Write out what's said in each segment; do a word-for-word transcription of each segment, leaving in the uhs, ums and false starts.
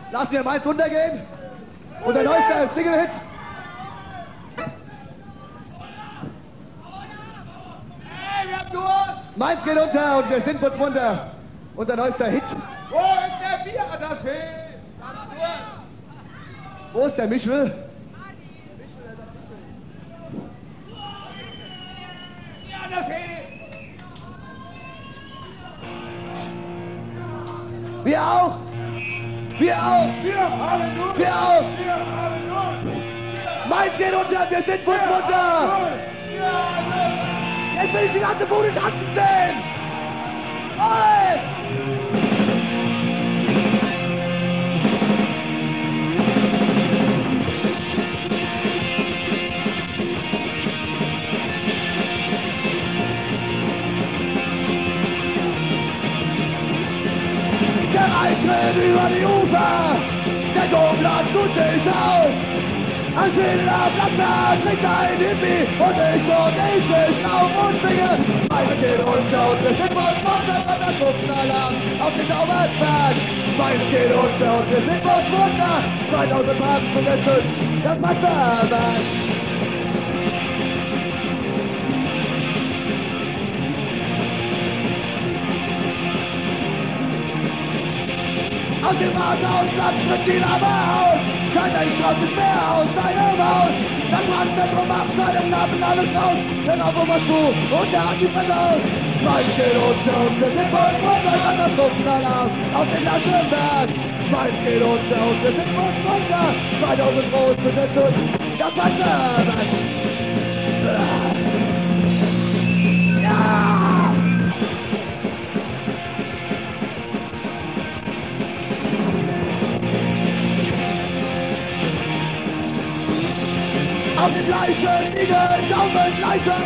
Lass mir Mainz runtergehen. Unser neuester Single-Hit. Hey, wir haben Durst! Mainz geht unter und wir sind uns munter. Unser neuester Hit. Wo ist der Bierattaché? Wo ist der Michel? Wir auch! Wir auch! Wir haben Durst! Wir auch! Wir haben Durst! Mainz geht unter, wir sind uns munter! Jetzt will ich die ganze Bude tanzen sehen! Hey! Der Eintritt über die Ufer, der Domplatz tut sich auf. Ein schöner Platz, trinkt ein Hippie und ich und ich, ich schnauf und singe. Mainz geht unter und wir sind uns munter von der Suppenalarm auf den Taubersberg. Mainz geht unter und wir sind uns munter, zweitausend Mark für den Zünd, das Mazerberg. Aus dem Rathaus platzt die Lava aus. Keiner schraubt sich mehr aus seinem Haus. Das Brandzentrum macht seinem Namen alles raus. Denn auf was zu und der hat die Fresse aus. Mainz geht unter und wir sind voll runter. Katastrophenalarm auf den Laschenberg. Mainz geht unter und wir sind voll runter. zweitausend Groß Besetzung, das Panzerberg. Ja! Auf den Leichen liegen tausend Leichen.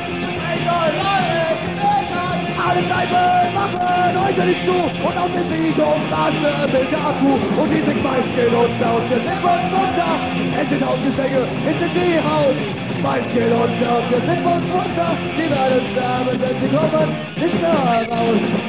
Alle Kneipen machen heute nicht zu. Und auf dem Friedhof raste mit der Akku. Und die sind Mainz geht unter und wir sind uns runter. Es sind Hausgesänge ins C D-Haus. Mainz geht unter und wir sind uns runter. Sie werden sterben, wenn sie kommen nicht mehr raus.